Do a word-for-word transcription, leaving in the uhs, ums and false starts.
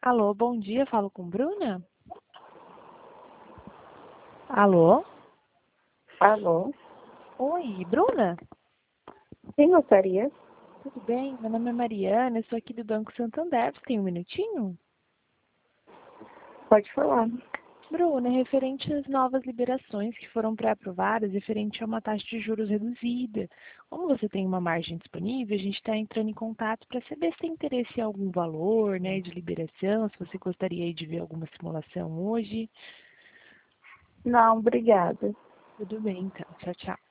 Alô, bom dia, falo com Bruna? Alô? Alô? Oi, Bruna? Quem gostaria? Tudo bem? Meu nome é Mariana, eu sou aqui do Banco Santander. Você tem um minutinho? Pode falar. Bruna, referente às novas liberações que foram pré-aprovadas, referente a uma taxa de juros reduzida. Como você tem uma margem disponível, a gente está entrando em contato para saber se tem interesse em algum valor, né, de liberação, se você gostaria aí de ver alguma simulação hoje. Não, obrigada. Tudo bem, então. Tchau, tchau.